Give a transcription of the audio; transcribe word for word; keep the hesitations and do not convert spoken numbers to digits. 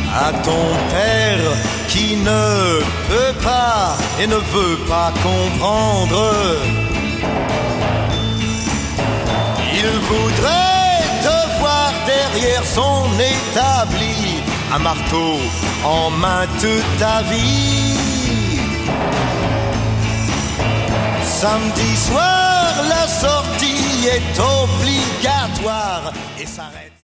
à ton père qui ne peut pas et ne veut pas comprendre. Il voudrait te voir derrière son établi, un marteau en main toute ta vie. Samedi soir, la sortie est obligatoire et s'arrête.